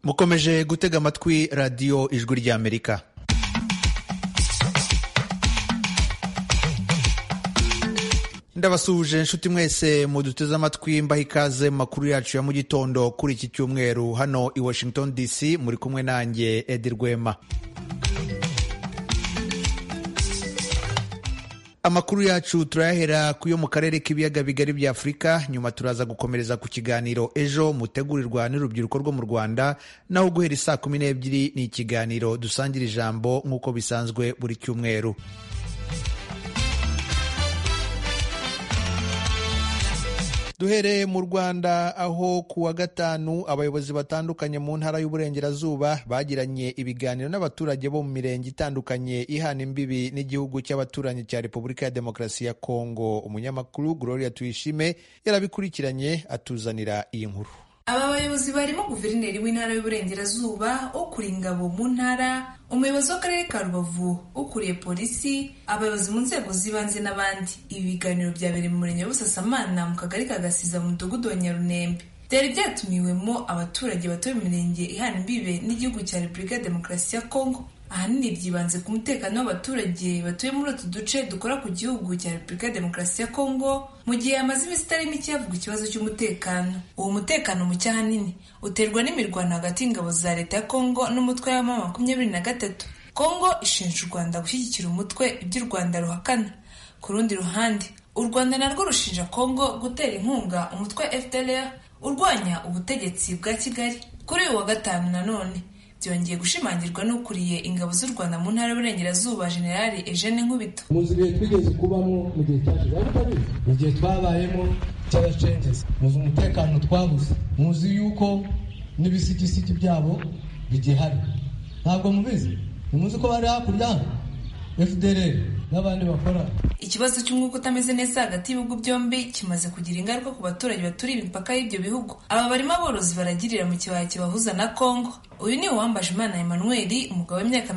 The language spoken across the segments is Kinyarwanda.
mukomeje gutega amatwi radiyo ijwi ry'Amerika. Ndabasuhuje inshuti mwese muduteze amatwi, mbaha ikaze mu makuru yacu ya mu gitondo kuri iki cyumweru hano i Washington DC. Muri kumwe nanjye Edi Rwema. Amakuru yacu turayahera ku yo mu karere k'ibiyaga bigari bya Afurika, nyuma turaza gukomereza ku kiganiro ejo mutegurirwa n'urubyiruko rwo mu Rwanda, naho guhera saa 12 ni ikiganiro dusangira ijambo nk'uko bisanzwe buri cyumweru. Duhereye mu Rwanda, aho kuwa gatanu abayobozi batandukanye mu ntara y'Uburengerazuba bagiranye ibiganiro n'abaturage bo mu mirenge itandukanye ihana imbibi n'igihugu cy'abaturanyi cya Repubulika ya Demokarasi ya Kongo. Umunyamakuru Gloria Tuyishime yarabikurikiranye atuzanira iyi nkuru. Aba bayobozi barimo guverineri w'intara y'Uburengerazuba, ukuriye ingabo mu ntara, umuyobozi w'akarere ka Rubavu, ukuriye polisi, abayobozi mu nzego z'ibanze n'abandi. Ibi biganiro byabereye mu murenge wa Busasamana mu kagari ka Gasiza mu mudugudu wa Nyarunembe. Byari byatumiwemo abaturage batuye mu mirenge ihana imbibe n'igihugu cya Repubulika ya Demokarasi ya Kongo. Ahanini byibanze ku mutekano w'abaturage batuye muri utu duce dukora ku gihugu cya Repubulika ya Demokarasi ya Kongo, mu gihe hamaze iminsi itari mike havugwa ikibazo cy'umutekano. Uwo mutekano muke ahanini uterwa n'imirwano hagati y'ingabo za leta ya Kongo n'umutwe wa M23. Kongo ishinja u Rwanda gushyigikira umutwe, ibyo u Rwanda ruhakana. Ku rundi ruhande, u Rwanda narwo rushinja Kongo gutera inkunga umutwe wa FDLR urwanya ubutegetsi bwa Kigali. Kuri uyu wa gatanu nanone byongeye gushimangirwa n'ukuriye ingabo z'u Rwanda mu ntara y'Uburengerazuba, Generali Eugene Nkubito. Muzi ibihe twigeze kubamo mu gihe cyashize, mu gihe twabayemo cy'abacengezi, muzi umutekano twabuze, muzi yuko n'ibisigisigi byabo bigihari. Ntabwo mubizi, muzi ko bari hakurya FDLR n'abandi bakora. Ikibazo cy'umwuka utameze neza hagati y'ibihugu byombi kimaze kugira ingaruka ku baturage baturiye imipaka y'ibyo bihugu. Aba barimo aborozi baragirira mu kibaya kibahuza na Kongo. Uyu ni Uwambajimana Emmanuel, umugabo w'imyaka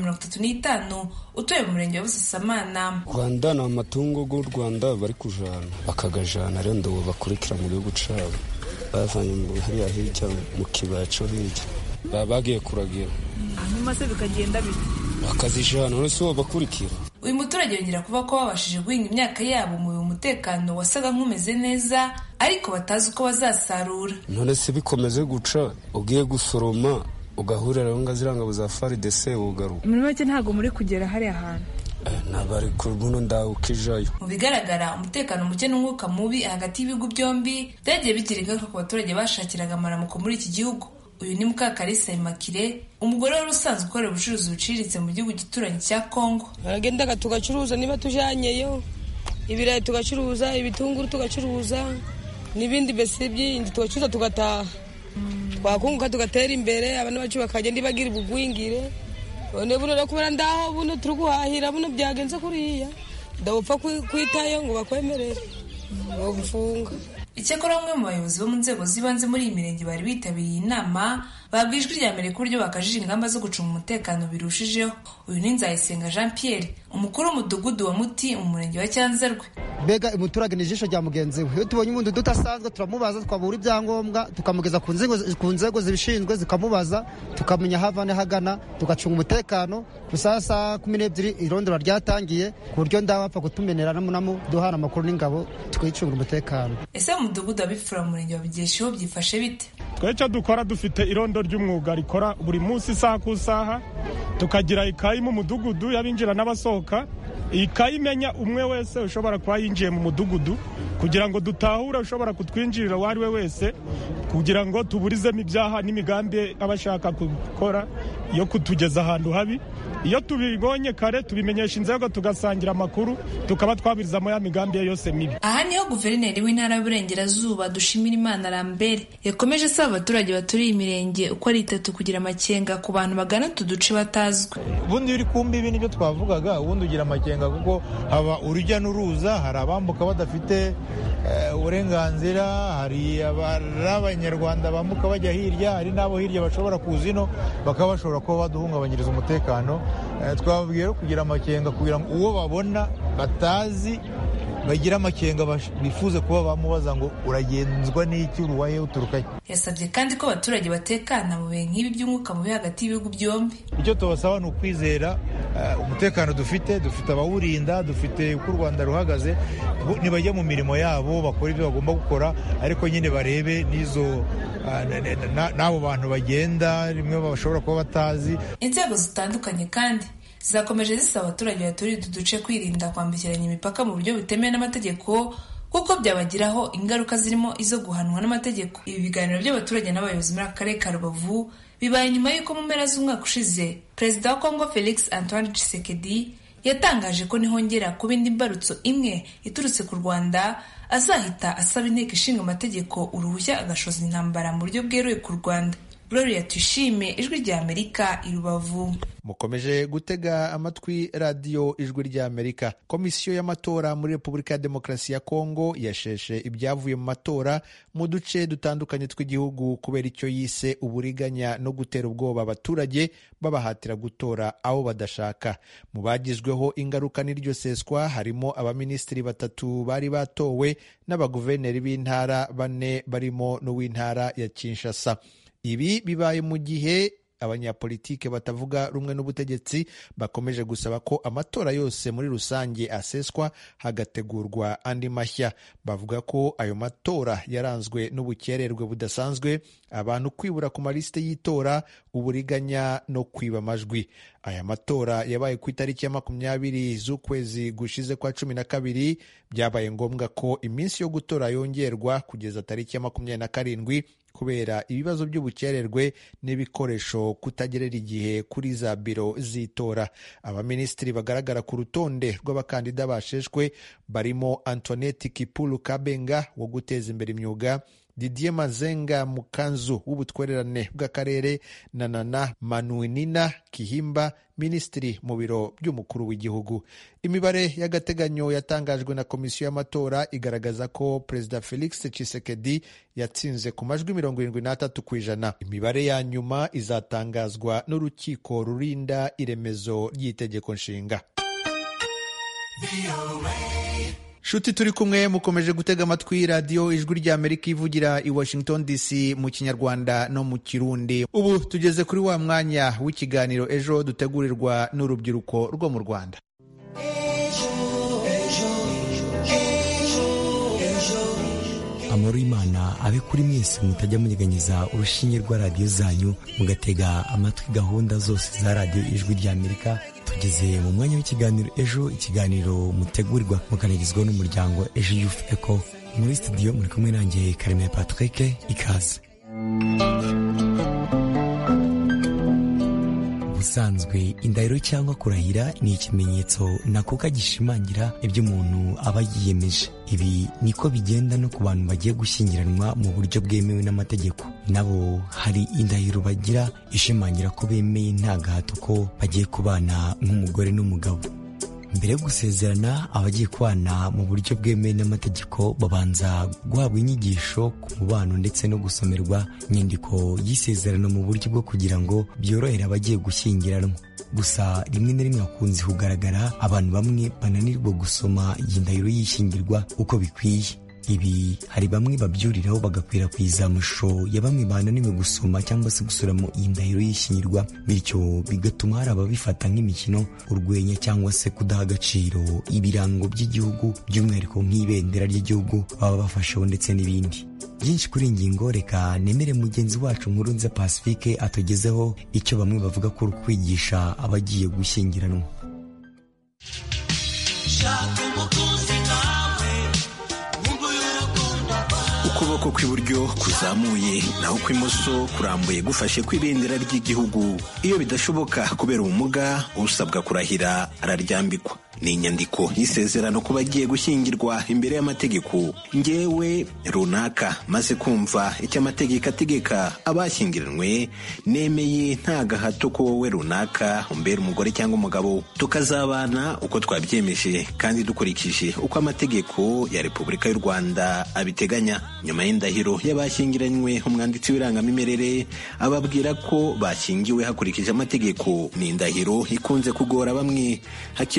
35 utuye mu murenge wa Busasamana. Rwanda ni amatungo y'u Rwanda bari kujana bakagajana, rero ndo bakurikira mu gihugu cyabo bavanye mu hariya hirya mu kibaya cyo hirya bagiye kuragira, hanyuma se bikagenda bite bakazijana, none se bakurikira. Uyu muturage yongera kuvuga ko babashije guhinga imyaka yabo mu umutekano wasaga nk'umeze neza, ariko batazi uko bazasarura. None se bikomeze guca, ugiye gusoroma ugahurira ngo ngazirangabo za FARDC ugaruka. Muri make ntago muri kugera hari ahantu nabari ku buno ndawukijayo. Mu bigaragara, umutekano muke n'umwuka mubi hagati y'ibihugu byombi byagiye bigira ingaruka ku baturage bashakiraga amaramuko muri iki gihugu. Uyu ni Mukakarisa Immaculée, umugore wari usanzwe ukorera ubucuruzi buciriritse mu gihugu gituranyi cya Kongo. Aragendaga tugacuruza, niba tujanyeyo ibirayi tugacuruza, ibitunguru tugacuruza, n'ibindi bese by'indi tugacuruza tugataha. Twakunguka tugatera imbere, abantu bacu bakagenda bagira ubugwingire. None buno kubera ndaho buno turuguhahira buno byagenze kuriya, ndabupfa kwitayo ngo bakwemerere ngo gufunga. Icyakora bamwe mu bayobozi bo mu nzego z'ibanze muri iyi mirenge bari bitabiriye inama babwiye Ijwi ry'Amerika uburyo bakajije ingamba zo gucunga umutekano birushijeho. Uyu ni Nzayisenga Jean Pierre, umukuru w'umudugudu wa Muti mu murenge wa Cyanzarwe. Mbega umuturage ni ijisho rya mugenzi we. Iyo tubonye umuntu dudasanzwe turamubaza, twabura ibyangombwa tukamugeza ku nzego zibishinzwe zikamubaza, tukamenya havane hagana, tugacunga umutekano. Saa 12 irondora ryatangiye ku buryo ndabapfa kutumenera namu duhana amakuru n'ingabo tukayicunga umutekano. Ese mu mudugudu abifura mu murenge wa Bigesheho byifashe bite? Twecyo dukora dufite irondo ry'umwuga rikora buri munsi isaha ku isaha, tukagira ikayi mu mudugudu y'abinjira n'abasohoka. Ikayi imenya umwe wese ushobora kuba yinjiye mu mudugudu, kugira ngo dutahure ushobora kutwinjirira wari we wese, kugira ngo tuburizemo ibyaha n'imigambi abashaka gukora yo kutugeza ahantu habi. Iyo tubibonye kare tubimenyesha inzego, tugasangira amakuru, tukaba twabirizamo ya migambi yose mibi. Aha niho guverineri w'intara y'Uburengerazuba Dushimirimana Lambert yakomeje asaba abaturage baturiye imirenge uko ari 3 kugira amakenga ku bantu bagana utu duce batazwi. Ubundi uri kumbi ibi nibyo twavugaga, ubundi ugira amakenga kuko haba urujya n'uruza, hari abambuka badafite uburenganzira, hari abanyarwanda bambuka bajya hirya, hari n'abo hirya bashobora kuza ino bakaba bashobora kuba baduhungabanyiriza umutekano. Twababwiye kugira amakenga kugira ngo uwo babona batazi bagira amakenga bifuze kuba bamubaza ngo uragenzwa n'iki, uruwahe, uturukahe. Yasabye kandi ko abaturage batekana mu bihe nk'ibi by'umwuka mubi hagati y'ibihugu byombi. Icyo tubasaba ni ukwizera umutekano dufite abawurinda, dufite uko u Rwanda ruhagaze, nibajya mu mirimo yabo bakora ibyo bagomba gukora, ariko nyine barebe n'izo n'abo bantu bagenda rimwe bashobora kuba batazi. Inzego zitandukanye kandi zakomeje zisaba abaturage baturiye utu duce kwirinda kwambukiranya imipaka mu buryo butemewe n'amategeko kuko byabagiraho ingaruka zirimo izo guhanwa n'amategeko. Ibi biganiro by'abaturage n'abayobozi muri aka karere ka Rubavu bibaye nyuma y'uko mu mpera z'umwaka ushize Perezida wa Congo Felix Antoine Tshisekedi yatangaje ko nihongera kuba indi mbarutso imwe iturutse ku Rwanda azahita asaba inteko ishinga amategeko uruhushya agashoza intambara mu buryo bweruye ku Rwanda. Gloria Tuyishime, Ijwi rya Amerika, i Rubavu. Mukomeje gutega amatwi radiyo Ijwi rya Amerika. Komisiyo y'amatora muri Repubulika ya Demokarasi ya Kongo yasheshe ibyavuye mu matora mu duce dutandukanye tw'igihugu kubera icyo yise uburiganya no gutera ubwoba abaturage babahatira gutora abo badashaka. Mu bagizweho ingaruka n'iryo seswa harimo abaminisitiri 3 bari batowe n'abaguverineri b'intara 4 barimo n'uw'intara ya Kinshasa. Ibi bibaye mu gihe abanyapolitike batavuga rumwe n'ubutegetsi bakomeje gusaba ko amatora yose muri rusange aseswa hagategurwa andi mashya. Bavuga ko ayo matora yaranzwe n'ubukererwe budasanzwe, abantu kwibura ku malisite y'itora, uburiganya no kwiba amajwi. Aya matora yabaye ku itariki ya 20 z'ukwezi gushize kwa 12. Byabaye ngombwa ko iminsi yo gutora yongerwa kugeza tariki ya 27 kubera ibibazo by'ubukererwe n'ibikoresho kutagerera igihe kuri za biro z'itora. Abaminisitiri bagaragara ku rutonde rw'abakandida basheshwe barimo Antoinette Kipulu Kabenga wo guteza imbere imyuga, Didier Mazenga Mukanzu w'ubutwererane bw'akarere na Nana Manuinina Kihimba, minisitiri mu biro by'umukuru w'igihugu. Imibare y'agateganyo yatangajwe na komisiyo y'amatora igaragaza ko Perezida Felix Tshisekedi yatsinze ku majwi 73%. Imibare ya nyuma izatangazwa n'urukiko rurinda iremezo ry'itegeko nshinga. Shuti turi kumwe, mukomeje gutega amatwi radiyo Ijwi rya Amerika ivugira i Washington DC mu Kinyarwanda no mu Kirundi. Ubu tugeze kuri wa mwanya w'ikiganiro Ejo dutegurirwa n'urubyiruko rwo mu Rwanda. Amahoro y'Imana abe kuri mwese mutajya munyeganyiza urushinge rwa radiyo zanyu mugatega amatwi gahunda zose za radiyo Ijwi rya Amerika. Tugeze mu mwanya w'ikiganiro Ejo, ikiganiro mutegurirwa mukanagizwaho n'umuryango Ejo Youth Echo. Muri studio muri kumwe nanjye Karemera Patrick, ikaze. Ubusanzwe indahiro cyangwa kurahira ni ikimenyetso nakuka gishimangira ibyo umuntu aba yiyemeje. Ibi niko bigenda no ku bantu bagiye gushyingiranwa mu buryo bwemewe n'amategeko. Nabo hari indahiro bagira ishimangira ko bemeye nta gahato ko bagiye kubana nk'umugore n'umugabo. Mbere yo gusezerana, abagiye kubana mu buryo bwemewe n'amategeko babanza guhabwa inyigisho ku mubano ndetse no gusomerwa inyandiko y'isezerano mu buryo bwo kugira ngo byorohere abagiye gushyingiranwa. Gusa rimwe na rimwe hakunze kugaragara abantu bamwe bananirwa gusoma iyi ndahiro y'ishyingirwa uko bikwiye. Ibi hari bamwe babyuriraho bagakwirakwiza amashusho ya bamwe bananiwe gusoma cyangwa se gusuramo iyi ndahiro y'ishyingirwa, bityo bigatuma hari ababifata nk'imikino, urwenya cyangwa se kudaha agaciro ibirango by'igihugu, by'umwihariko nk'ibendera ry'igihugu baba bafasheho ndetse n'ibindi byinshi. Kuri ingingo reka nemere mugenzi wacu Nkurunziza Pacifique atugezeho icyo bamwe bavuga ko kwigisha abagiye gushyingiranwa. Ukuboko kw'iburyo kuzamuye naho kw'imoso kurambuye gufashe kw'ibendera ry'igihugu. Iyo bidashoboka kubera ubumuga, usabwa kurahira araryambikwa. Ni inyandiko y'isezerano ku bagiye gushyingirwa imbere y'amategeko. Ngewe runaka maze kumva icyo amategeko ategeka abashyingiranwe, nemeye nta gahato ko wowe runaka umbera umugore cyangwa umugabo, tukazabana uko twabyemeje kandi dukurikije uko amategeko ya Repubulika y'u Rwanda abiteganya. Nyuma y'indahiro y'abashyingiranywe, umwanditsi w'irangamimerere ababwira ko bashyingiwe hakurikije amategeko. Ni indahiro ikunze kugora bamwe, hakibazwa impamvu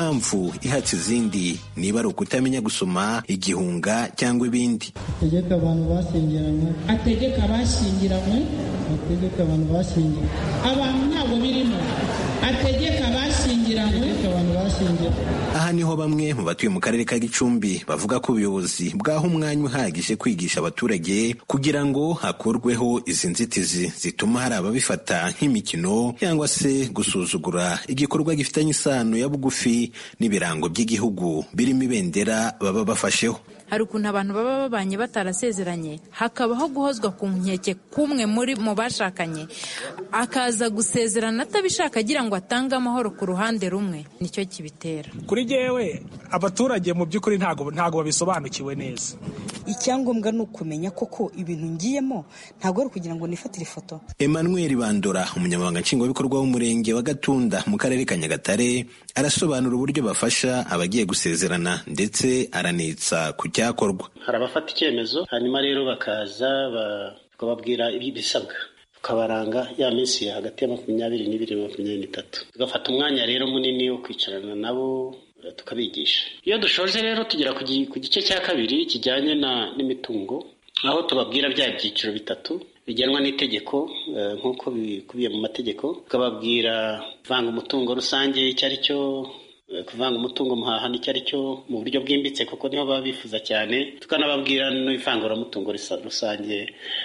impamvu ihatse izindi niba ari ukutamenya gusoma, igihunga cyangwa ibindi. Ategeka abantu bashyingiranywe, ategeka abashyingiranywe, ategeka abantu bashyingiranywe, abantu ntabwo birimo, ategeka abashyingiranywe, abantu bashyingiranywe. Aha niho bamwe mu batuye mu karere ka Gicumbi bavuga ko ubuyobozi bwaha umwanya uhagije kwigisha abaturage kugira ngo hakurweho izi nzitizi zituma hari ababifata nk'imikino cyangwa se gusuzugura igikorwa gifitanye isano ya bugufi n'ibirango by'igihugu birimo ibendera baba bafasheho. Hari ukuntu abantu baba babanye batarasezeranye, hakabaho guhozwa ku nkeke kumwe mu bashakanye, akaza gusezerana atabishaka agira ngo atange amahoro ku ruhande rumwe. Nicyo kibitera. Kuri jewe abaturage mu by'ukuri ntago babisobanukiwe neza. Icyangombwa ni ukumenya koko ibintu ngiyemo, ntabwo ari kugira ngo nifatire ifoto. Emmanuel Bandora, umunyamabanga nshingwabikorwa w'umurenge wa Gatunda mu karere ka Nyagatare, arasobanura uburyo bafasha abagiye gusezerana ndetse aranitsa ku cyakorwa. Hari abafata icyemezo hanyuma rero bakaza bakababwira ibisabwa, tukabaranga ya minsi hagati ya 22 na 23. Tugafata umwanya rero munini wo kwicarana nabo tukabigisha. Iyo dushoje rero tugera ku gice cya kabiri kijyanye n'imitungo, aho tubabwira bya byiciro bitatu bigenwa n'itegeko nk'uko bikubiye mu mategeko. Tukababwira kuvanga umutungo rusange icyo ari cyo, kuvanga umutungo muhahano icyo ari cyo mu buryo bwimbitse kuko niho baba bifuza cyane. Tukanababwira n'ivanguramutungo rusange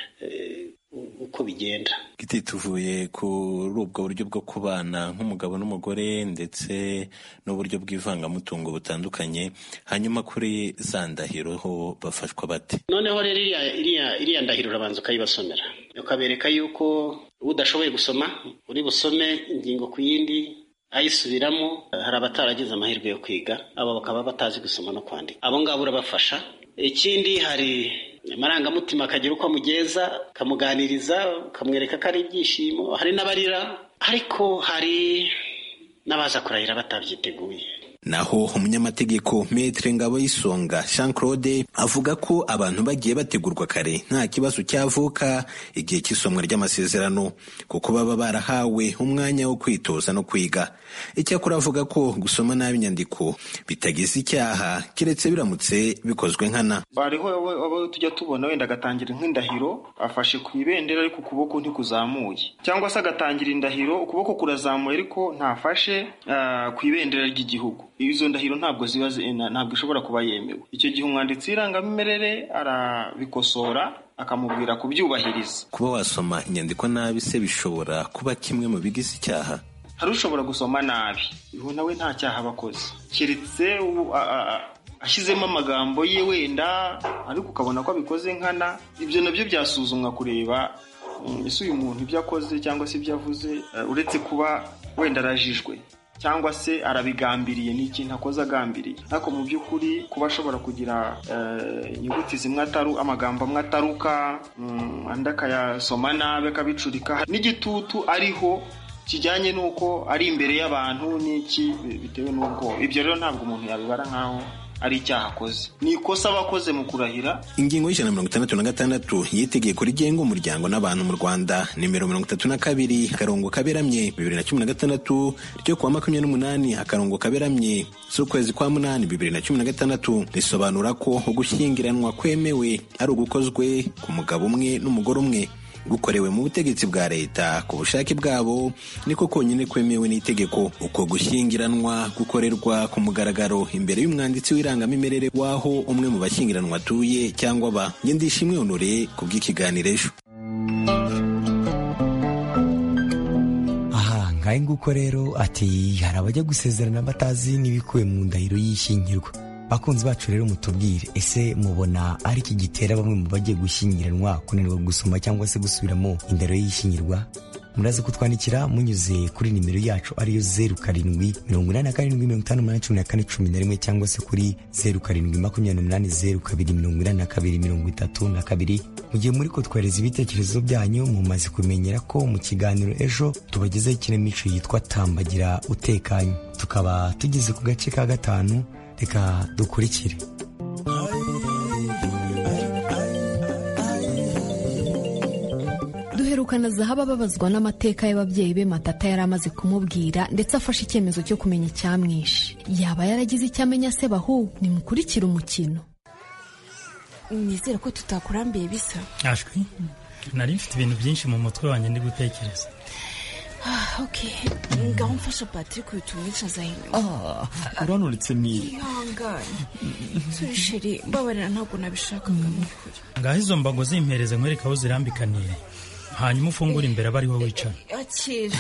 uko bigenda. Giti tuvuye kuri ubwo buryo bwo kubana nk'umugabo n'umugore ndetse n'uburyo bw'ivangamutungo butandukanye, hanyuma kuri za ndahiro ho bafashwa bate? Noneho rero iriya ndahiro urabanza ukayibasomera, ukabereka yuko udashoboye gusoma uri busome ingingo ku yindi ayisubiramo. Hari abataragize amahirwe yo kwiga, abo bakaba batazi gusoma no kwandika, abo ngabo urabafasha. Ikindi hari amarangamutima akagira uko amugeza, kamuganiriza, kamwereka ko ari ibyishimo. Hari n'abarira, ariko hari n'abaza kurahira batabyiteguye. Naho umunyamategeko Maître Ngaboyisonga Jean Claude avuga ko abantu bagiye bategurwa kare nta kibazo cyavuka igihe cy'isomwa ry'amasezerano kuko baba barahawe umwanya wo kwitoza no kwiga. Icyakora avuga ko gusoma nabi inyandiko bitagize icyaha kiretse biramutse bikozwe nkana. Bariho abo tujya tubona wenda agatangira nk'indahiro afashe ku ibendera ariko ukuboko ntikuzamuye, cyangwa se agatangira indahiro ukuboko kurazamuye ariko ntafashe ku ibendera ry'igihugu. Izo ndahiro ntabwo ishobora kuba yemewe. Icyo gihe umwanditsi w'irangamimerere arabikosora akamubwira kubyubahiriza. Kuba wasoma inyandiko nabi se bishobora kuba kimwe mu bigize icyaha? Hari ushobora gusoma nabi, uwo nawe nta cyaha abakoze, keretse ashyizemo amagambo ye wenda ariko ukabona ko abikoze nkana. Ibyo nabyo byasuzumwa kureba ese uyu muntu ibyo akoze cyangwa se ibyo avuze uretse kuba wenda arajijwe cyangwa se arabigambiriye n'ikintu akoze agambiriye. Ariko mu by'ukuri kuba ashobora kugira inyuguti zimwe amagambo amwe ataruka, andi akayasoma nabi akabicurika, n'igitutu ariho kijyanye n'uko ari imbere y'abantu n'iki bitewe n'ubwo. Ibyo rero ntabwo umuntu yabibara nk'aho ari icyaha akoze, ni ikosa abakoze mu kurahira. Ingingo y'166 y'itegeko rigenga umuryango n'abantu mu Rwanda nimero 32 akarongo kaberamye 2016 ryo kuwa 28 akarongo kaberamye z'ukwezi kwa 8 2016 risobanura ko ugushyingiranwa kwemewe ari ugukozwe ku mugabo umwe n'umugore umwe gukorewe mu butegetsi bwa leta ku bushake bwabo, niko konyine kwemewe n'itegeko. Uko gushyingiranwa gukorerwa ku mugaragaro imbere y'umwanditsi w'irangamimerere waho umwe mu bashyingiranwa atuye cyangwa ba. Ndishimwe Honore ku bw'ikiganiro ejo. Aha ngahe nguko rero ati hari abajya gusezerana batazi n'ibikuwe mu ndahiro y'ishyingirwa. Bakunzi bacu rero mutubwire, ese mubona ari iki gitera bamwe mu bagiye gushyingiranwa kunanirwa gusoma cyangwa se gusubiramo indahiro y'ishyingirwa? Muraza kutwandikira munyuze kuri nimero yacu ariyo 0787581411 cyangwa se kuri 0728028232. Mu gihe muri ko twohereza ibitekerezo byanyu, mumaze kumenyera ko mu kiganiro ejo tubagezaho ikinamico yitwa Tambagira utekanye. Tukaba tugeze ku gace ka 5. Reka dukurikire. Duheruka Tuvukana Zahabu ababazwa n'amateka y'ababyeyi be Matata yari amaze kumubwira ndetse afashe icyemezo cyo kumenya icyamwishe. Yaba yaragize icyo amenya se bahu nimukurikira umukino. Nizere ko tutakurambiye bisa. Ashwi nari mfite ibintu byinshi mu mutwe wanjye ndi gutekereza. Okay. Ngaho mfasha Patrick utumwica Zahino. Uranuretse ni. Yangane. Sheri, babarira ntabwo nabishakaga n'ukuri. Ngaho izo mbago zimpereze nkwereka aho zirambikaniye. Hanyuma ufungura imbere abari ho wicara. Akira.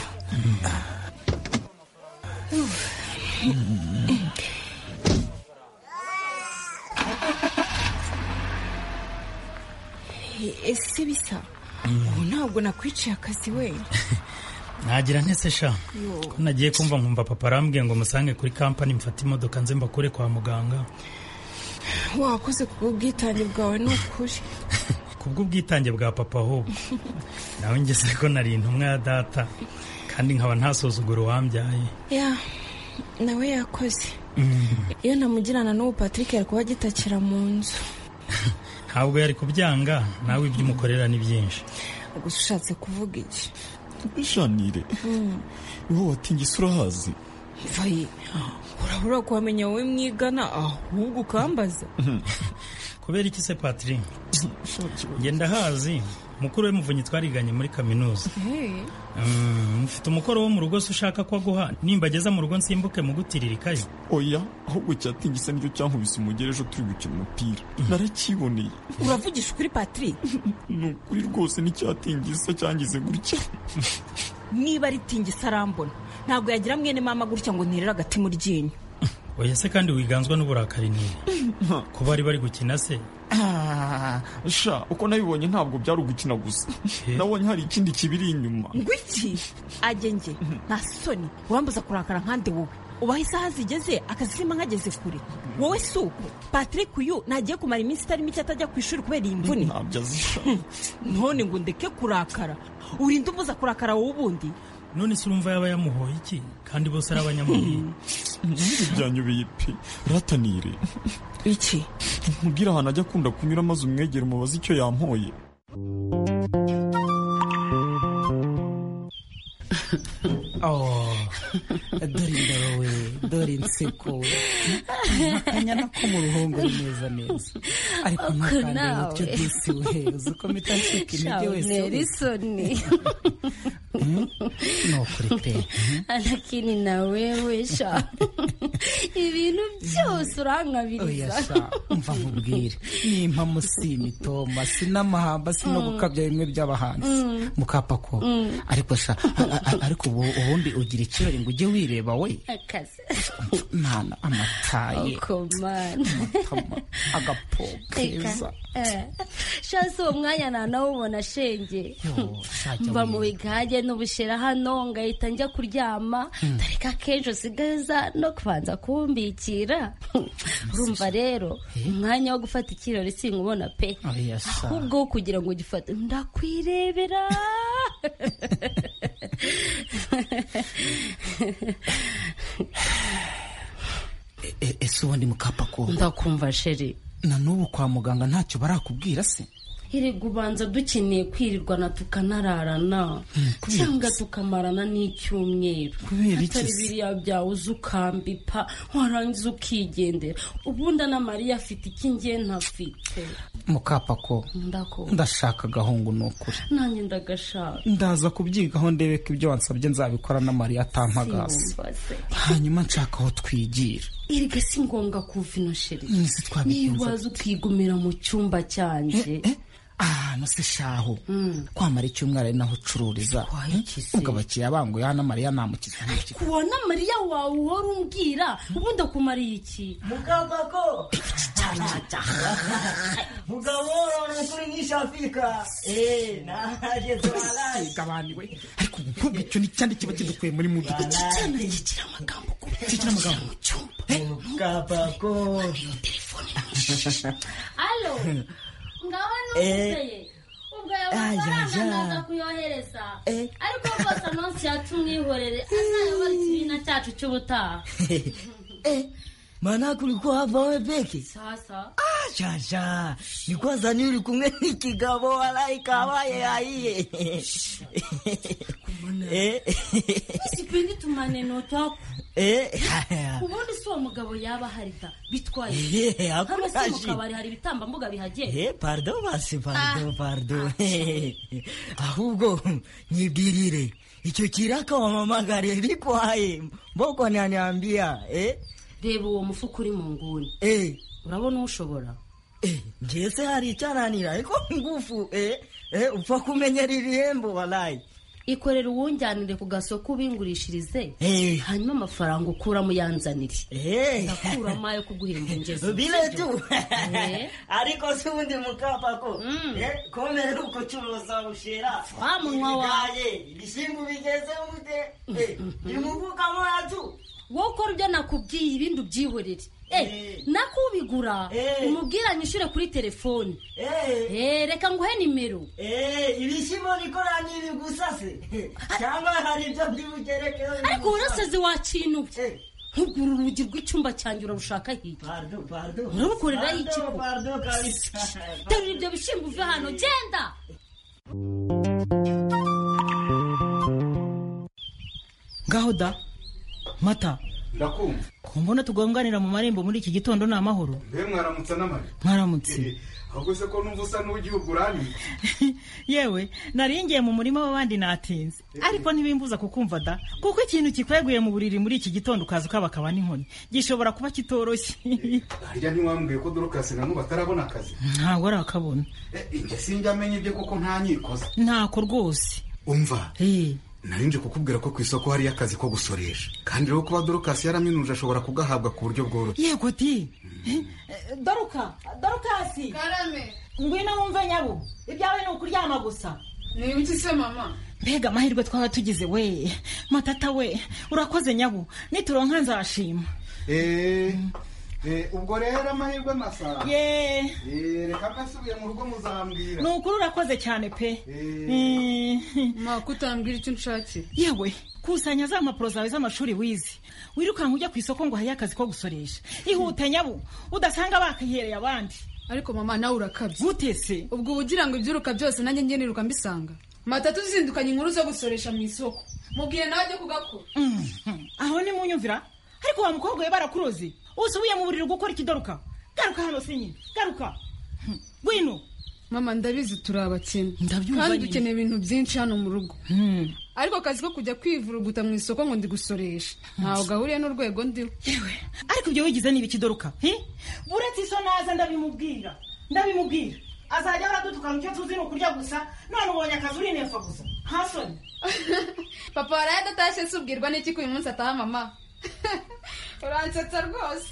Ese bisa. Ntabwo nakwiciye akazi we. Nagira ntese sha ko nagiye kumva nkumva papa arambwiye ngo musange kuri company mfata imodoka nze mbakure kwa muganga. Wakoze kubw'itange bwawe n'ukuri. Kubw'ubwitange bwa papa ahubwo nawe ngeze ko nari intumwa ya data kandi nkaba ntasuzugura uwambyaye. Ya nawe yakoze. Iyo namugirana n'ubu Patrick yari kuba agitakira mu nzu. Ntabwo yari kubyanga nawe ibyo umukorera ni byinshi. Gusa ushatse kuvuga iki? Bishanire. Wowe watingise urahazi. Vayi. Urabura kuhamenya wowe mwigana ahubwo ukambaza. Kubera iki se Patrick? Ngenda hazi mukuru we Muvunyi twariganye muri kaminuza. Mfite umukoro wo mu rugo ushaka ko aguha nimba ageza mu rugo nsimbuke mugutirira ikaye. Oya ahubwo cyatingise nicyo cyankubise umugerejo turi gukina umupira. Narakiboneye. Uravugisha kuri Patrick? Nukuri rwose nicyatingise cyangize gutya. Niba ari tingisa arambona ntabwo yagira mwene mama gutya ngo ntirira agati muri ryinyo. Oya se kandi wiganzwa n'uburakari ni. Ko bari gukina se? Sha uko nabibonye ntabwo byari ugukina gusa. Nabonye hari ikindi kibiri inyuma. Ngwiki agenge nta soni urambuza kurakara nkande wowe. Ubaho isaha zigeze akazima nkageze kure. Wowe suko Patrick uyu nagiye kumara iminsi itari mike atajya ku ishuri kubera imvune. Ntabyazisha. None ngo ndeke kurakara. Urinda umbuza kurakara wowe ubundi. None se urumva yaba yamuhoye iki kandi bose ari abanyamuhiye. Byanyubeye pe ratanire. Iki nkubwira ahantu ajya akunda kunyura maze umwegera umubaza icyo yampoye. Dore indowe dore inseko akanyana ko mu ruhongo neza neza ariko ntakande icyo disi we uzuko mitashika intege wese Nerisoni no kuri pe lakini na wewe sha ibintu byose urankabiriza. Oya sha umva nkubwire nimpa musimi Toma sinamahamba sino gukabya bimwe by'abahanzi mukapako ariko sha ariko ubundi ugira ikirori ngo ujye wireba we akazi mana amataye komana agapokeza shase umwanya nanawubona shenge mva mu bigage n'ubushera hano ngahita njya kuryama tareka kenjo sigaza no kubanza kumbikira urumva rero umwanya wo gufata ikirori sinkubona pe ahubwo kugira ngo ugifate ndakwirebera. Ese ubundi mukapako ndakumva sheri na n'ubu kwa muganga ntacyo barakubwira se? Hirega ubanza dukeneye kwirirwana tukanararana cyangwa tukamarana n'icyumweru atari biriya byawe uza ukambipa warangiza ukigendera ubundi na Mariya afite iki ngiye ntafite. Mukapako ndashaka agahungu n'ukuri nanjye ndagashaka ndaza kubyigaho ndebe ko ibyo wansabye nzabikora na Mariya atampagase hanyuma nshaka aho twigira. Irega si ngombwa kuva ino sheri niba waza ukigumira mu cyumba cyanjye. No se shaho kwamara icyumweru ari naho ucururiza ubwo abakiriya banguye hano Mariya namukiza kubona Mariya wawe uhora umbwira ubundi akumariye iki? Mukapako mugabo nukuri nishafika nageze walayi gabaniwe ariko nkubwo icyo ni cyandi kiba kidukuye muri mudu cyane kigira amagambo mu cyumba. Mukapako telefone alo ngaho nuzeye ubwo yabaga naza kuyohereza ariko bose anonsi yatumwihorere azayobora ikibina cyacu cy'ubutaha. Maana kulikuwa hapa wewe peke. Sasa Shasha, ni kwanza ni uri kumwe n'ikigabo walayi kabaye yahiye. Sipendi tumaneno twako. Ubundi si uwo mugabo yaba harita bitwaye. Hano si mu kabari hari ibitambambuga bihagera. Pardon basi, pardon. Ahubwo nyibwirire. Icyo kiraka wamamagare bikwaye. Mboko ananiambia, Reba uwo mufuka uri mu nguni. Urabona ushobora? Ngese hari icyananira ariko ngufu upfa kumenyera irihembo walayi. Ikorera uwunjyanire ku gasoko ubingurishirize. Hanyuma amafaranga ukuramo yanzanire. Ndakuramo ayo kuguhemba ngeze. Bile tu. Ariko si undi mukapa ko. Komera uko curuza ushera. Wamunwa wawe. Ibishimbo bigeze mute. Nimuvuka mwatu. Wowe ukora ibyo nakubwiye ibindi ubyihorere. Nakubigura umubwira nyishure kuri telefone. Reka nguhe nimero. Ibishimo nikora nibi gusase. Cyangwa hari ibyo byibugerekeho. Ariko urasaze wakintu. Nkugura urugi rw'icyumba cyanjye urarushaka hirya. Pardon. Urabukorera iki? Pardon kabisa. Terura ibyo bishimbo uve hano genda. Ngaho da mata ndakumva kumbona tugonganira mu marembo muri iki gitondo na amahoro. Mwaramutse n'amari. Mwaramutse. Ahubwo se ko numva usa n'ugihugu urani. Yewe naringiye mu murima w'abandi natinze ariko ntibimbuza kukumva da kuko ikintu kikweguye mu buriri muri iki gitondo ukaza ukabakaba n'inkoni gishobora kuba kitoroshye. Harya ntiwambwiye ko Dorokasi na n'ubu atarabona akazi? Ntabwo arakabona. Inge sinjya amenye ibyo kuko nta nyikoza. Ntako rwose. Umva narinje kukubwira ko ku isoko hari akazi ko gusoresha kandi rero kuba Dorokasi yaraminuje ashobora kugahabwa ku buryo bworoshye. Yego ti Dorokasi Karame ngwino wumve nyabo ibyawe ni ukuryama gusa. Ni ibiki se mama? Mbega amahirwe twaba tugize we matata we urakoze nyabo nituronka nzashima. Ubwo rero amahirwe masa. Reka mbasubiye mu rugo muzambwira. Nukuri urakoze cyane pe. Makutambwira icyo nshakira. Yewe kusanya za mpapuro zawe z'amashuri wize wirukanka ujya ku isoko ngo haye akazi ko gusoresha. Ihute nyabo udasanga bakahereye abandi. Ariko mama nawe urakabye. Gutese ubwo ubugira ngo ibyiruka byose nanjye njye niruka mbisanga. Matatu zizindukanye inkuru zo gusoresha mu isoko. Mubwiye nawe ajye kugakora. Aho ni munyumvira ariko wa mukobwa we barakuroze. Usubiye mu buriri gukora ikidoruka. Garuka hano sinyine. Garuka. Gwino. Mama ndabizi turabakene. Kandi dukeneye ibintu byinshi hano mu rugo. Ariko akazi ko kujya kwivuruguta mu isoko ngo ndi gusoresha. Ntaho gahuriye n'urwego ndiho. Yewe. Ariko ibyo wigize ni ibikidoruka. Buretse iso naza ndabimubwira. Azajya aradutukana icyo tuzi no kurya gusa. None ubonye akazi uri nefa gusa. Hasoni. Papa arayadatashye subwirwa n'iki ko uyu munsi ataha mama. Uransetsa rwose.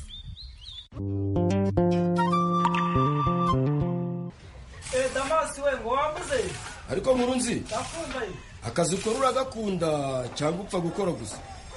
Damasi we ngo wambuze. Ariko nkuru nzi Ndakumva ye. akazi ukora uragakunda cyangwa upfa gukora gusa?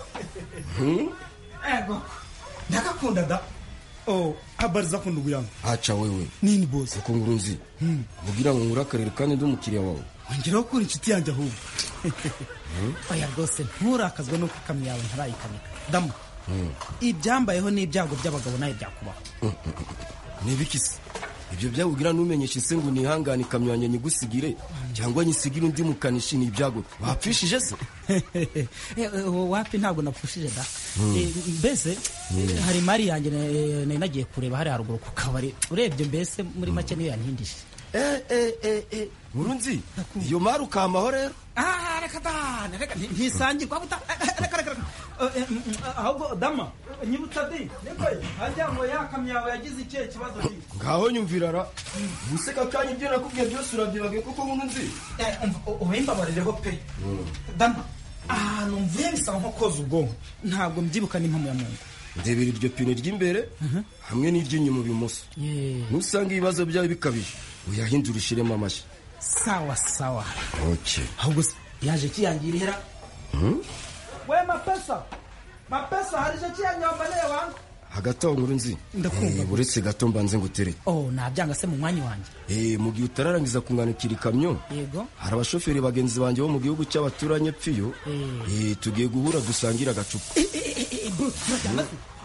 Ego ndagakunda da. Habari za kundu yangu. Acha wewe. Nini boss? Ko nkuru nzi mugira ngo ngurakarire kandi ndumukiriya wawe. Ngira ko inshuti yanjye ahubwo. Oya rwose nturakazwe no kukamya yawe ntarayikanika. Damu. Ibyambayeho n'ibyago by'abagabo nayo byakubaho. Nebikisi. Ibyo byawugira numenyesha ise ngo nihangane ikamyo yanjye nyigusigire cyangwa nyisigire undi mukanishi ni ibyago. Wapfishije se? Wapi ntabwo napfushije da. Mbese hari mari yanjye nagiye kureba hari haruguru ku kabari. Urebye mbese muri make niyo yantindishe. Urunzi iyo mari ukamaho rero. Reka ntisangirwa buta. Reka. Ahubwo dama nyibutsa di. Niko hajya ngo yakamyawe yagize ikihe kibazo di. Ngaho nyumvirara. Buseka kanye ibyo nakubwiye byose urabyibage kuko nk'unzi. Ubimbabariraho pe. Dama numvuye bisa nko koza ubwonko. Ntabwo mbyibuka n'impamo ya Mungu. Ndebera iryo pine ry'imbere hamwe n'iry'inyuma bimoso. Nusanga ibibazo byawe bikabije uyahindura ishiremo amashyi. Sawa. Okay. Ahubwo yaje kiyangirira. We mapesa harije kiyanyambane wangu. Hagati aho nkuru nzi. Ndakumva. Buretse gato mbanze ngutere. Nabyanga se mu mwanya wanjye. Mu gihe utararangiza kunganukira ikamyo. Yego. Hari abashoferi bagenzi banjye bo mu gihugu cy'abaturanye pfiyo. Tugiye guhura dusangira agacupa.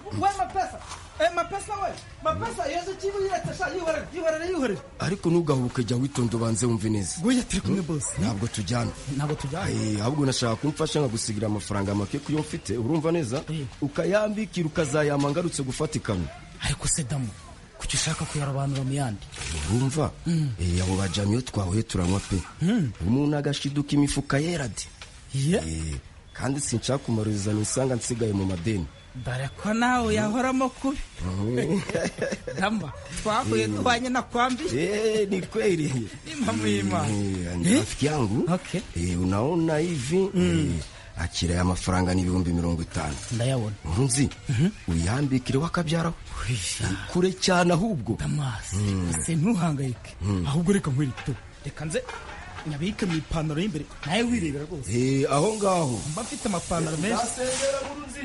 we mapesa we mapesa yeze kibi yetse sha yihorere ariko nugahuke jya witonda ubanze wumve neza goya turi kumwe boss ntabwo tujyana ahubwo nashaka kumfasha nkagusigira amafaranga make kuyo mfite urumva neza ukayambikira ukazayama ngarutse gufata ikamyo ariko se Damu kuki ushaka kuyarobanura mu yandi urumva abo bajamyo twahuye turanywa pe umuntu agashiduka imifuka yerade kandi sinshaka kumaruriza nisanga nsigaye mu madeni dore ko nawe yahoramo kubi Dama twahuye twanye na kwambi ni kweli mama y'Imana rafiki yangu unaona hivi akira ya mafaranga ni 50,000 ndayabona urunzi uyambikire wakabyara kure cyane ahubwo Damas se ntuhangayike ahubwo reka nkwirito reka nze nyabike mu ipantaro y'imbere nawe wirebera rwose aho ngaho mba mfite amapantaro menshi asengera urunzi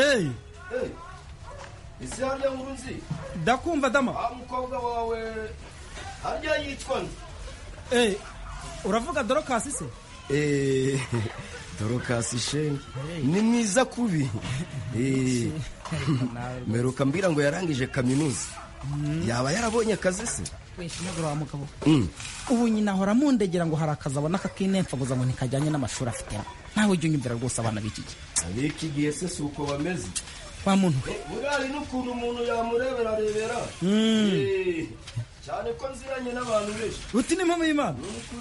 isi harya urunzi ndakumva Dama umukobwa wawe harya yitwa uravuga Dorokasi se Dorokasi shenge ni mwiza kubi meruka mbira ngo yarangije kaminuza yaba yarabonye akazi se wishimagura wa mugabo ubu nyina ahora mundegera ngo hari akazi abona kakinemfaguza ngo ntikajyanye n'amashuri afite nawe ujya unyumvira rwose abana b'iki gihe se si uko bameze wa muntu murari n'ukuntu umuntu yamurebera cyane ko nziranye n'abantu benshi uti ni mama y'Imana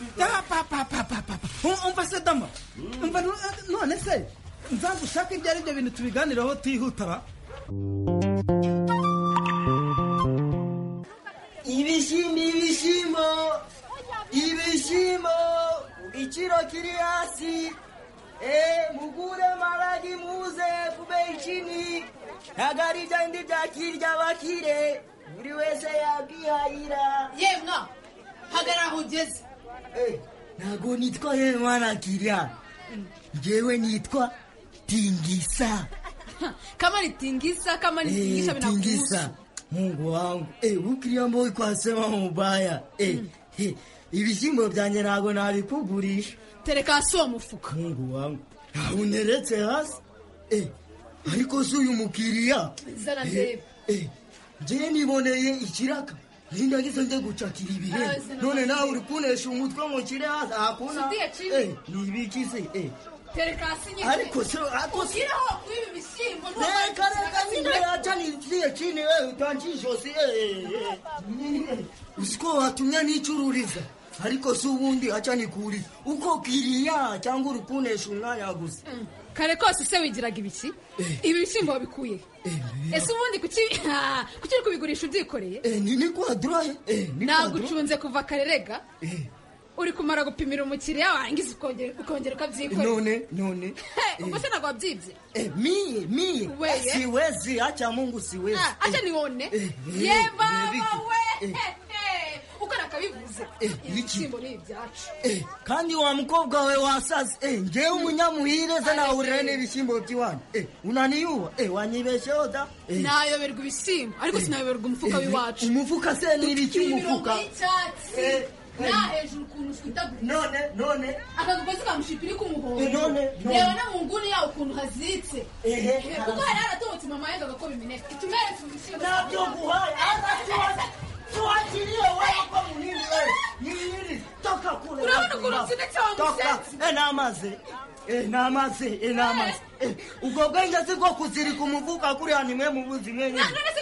umva se Dama umva none se nzagushaka ibyo ari byo bintu tubiganiraho twihutara ibishimo ikiro kiri hasi mugure maragi muze kube chini nagari jandi jakirya bakire buri wese yakihayira yemwa hagara ugeze nago nitwa mwana kirya ngewe nitwa Tingisa kama ni Tingisa Tingisa Mungu wangu ukiriya mboyi kwasema mubaya ibishimbo byanye nago nabikugurisha tereka so mufuka Mungu wangu uneretse hasi ariko so uyu mukiriya zana ndebe je niboneye ikiraka nindagize nje gucakira ibihe none nawe uri kunesha umutwe ngo kire hasi akuna nibikise tereka sinye ariko so ukiraho kwibi bishimbo reka ninde yacani ndiye chini utanjisho si usiko watumya nicururiza ariko si ubundi acani kuri uko kiriya cyangwa urukunesha umwanya gusa kare kose se wigiraga ibiki ibi bishimbo bikuye ese ubundi kuki kubigurisha ubyikoreye ni kwaduraye nagucunze kuva karerega uri kumara gupimira umukiriya wangize ukongera ukabyikorera none ubwo se ntabwo wabyibye mie siwezi acha Mungu siwezi acha nione ye baba we uko nakabivuze ibishimbo ni ibyacu kandi wa mukobwa we wasaze ngewe umunyamuhire za nawe n'ibishimbo by'iwanyu unaniyuba wanyibesheho da nayoberwa ibishimbo ariko sinayoberwa umufuka w'iwacu umufuka se ni ibiki umufuka na hejuru ukuntu ufitagura none akagozi kamushipiri k'umuhondo reba no mu nguni yawo ukuntu hazitse kuko hari haratobotse mama yendaga ko bimeneka itumeretse ibishimbo nabyo guhaye tuwakiriye wewe kwa munini wewe nini toka kule urabona ukuntu zinetse wamusenze namaze ubwo bwenge ziko kuzirika umuvuka kuri hano imwe mu buzi mwenye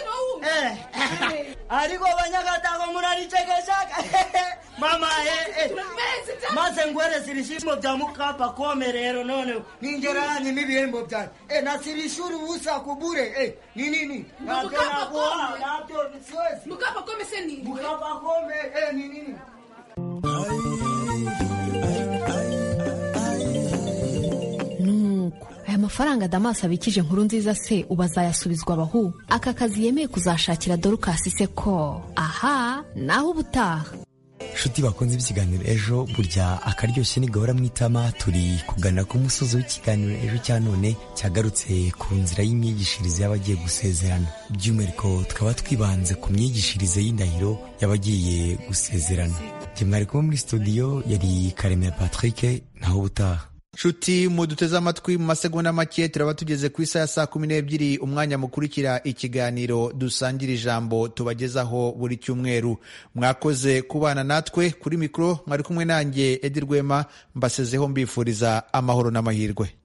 ariko abanyagatago muraricekeshaka mama maze ngwereza ibishimbo bya mukapa kome rero none ningeranye n'ibihembo byanyu nasirishuri ubusa kubure ni nini nabyo siwezi mukapa kome se ni mukapa kome ni nini aya mafaranga Damas abikije nkuru nziza se ubazayasubizwa abahu aka kazi yemeye kuzashakira Dorukasi se ko aha naho ubutaha nshuti bakunze ikiganiro ejo burya akaryoshye nigahora mu itama turi kugana ku musozi w'ikiganiro ejo cya none cyagarutse ku nzira y'imyigishirize y'abagiye gusezerana by'umwihariko tukaba twibanze ku myigishirize y'indahiro y'abagiye gusezerana jye mwari kumwe muri studio yari Karemera Patrick naho ubutaha nshuti muduteze amatwi, mu masegonda make turaba tugeze ku isaha ya saa 12, umwanya mukurikira ikiganiro dusangira ijambo tubagezaho buri cyumweru. Mwakoze kubana natwe, kuri mikoro mwari kumwe nanjye Edi Rwema, mbasezeho mbifuriza amahoro n'amahirwe.